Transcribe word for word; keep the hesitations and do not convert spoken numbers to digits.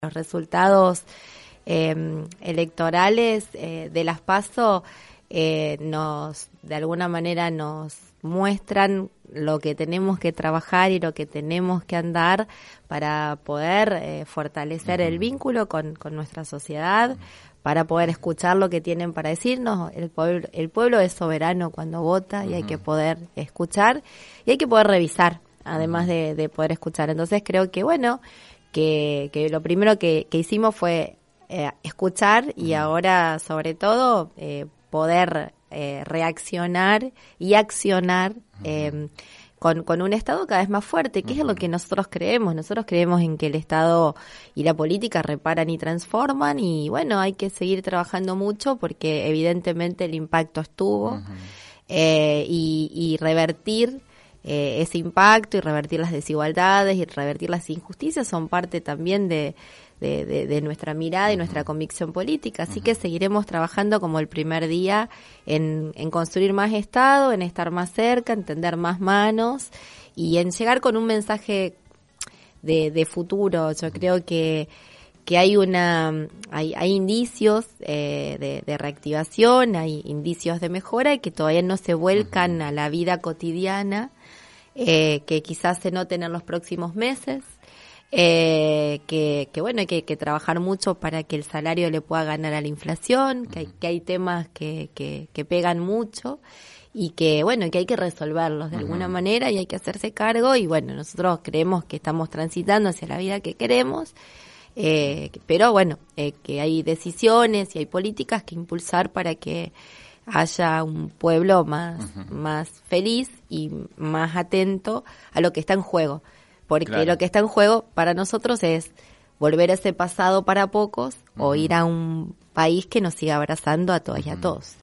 Los resultados eh, electorales eh, de las PASO eh, nos, de alguna manera, nos muestran lo que tenemos que trabajar y lo que tenemos que andar para poder eh, fortalecer el vínculo con, con nuestra sociedad, para poder escuchar lo que tienen para decirnos. El pueblo, el pueblo es soberano cuando vota y hay que poder escuchar y hay que poder revisar, además de, de poder escuchar. Entonces creo que, bueno, que, que lo primero que, que hicimos fue eh, escuchar y ahora, sobre todo, eh, poder eh, reaccionar y accionar eh, con, con un Estado cada vez más fuerte, que es en lo que nosotros creemos. Nosotros creemos en que el Estado y la política reparan y transforman y, bueno, hay que seguir trabajando mucho porque evidentemente el impacto estuvo uh-huh. eh, y, y revertir Eh, ese impacto y revertir las desigualdades y revertir las injusticias son parte también de, de, de, de nuestra mirada y nuestra convicción política. Así que seguiremos trabajando como el primer día en, en construir más Estado, en estar más cerca, en tender más manos y en llegar con un mensaje de, de futuro. Yo creo que que hay una hay, hay indicios eh, de, de reactivación, hay indicios de mejora y que todavía no se vuelcan uh-huh. a la vida cotidiana, eh, que quizás se noten en los próximos meses, eh, que, que bueno, que hay que trabajar mucho para que el salario le pueda ganar a la inflación, uh-huh. que hay, que hay temas que, que, que pegan mucho y que bueno, que hay que resolverlos de uh-huh. alguna manera y hay que hacerse cargo y bueno, nosotros creemos que estamos transitando hacia la vida que queremos. Eh, pero bueno, eh, que hay decisiones y hay políticas que impulsar para que haya un pueblo más, uh-huh. más feliz y más atento a lo que está en juego. Porque claro. lo que está en juego para nosotros es volver a ese pasado para pocos uh-huh. o ir a un país que nos siga abrazando a todas uh-huh. y a todos.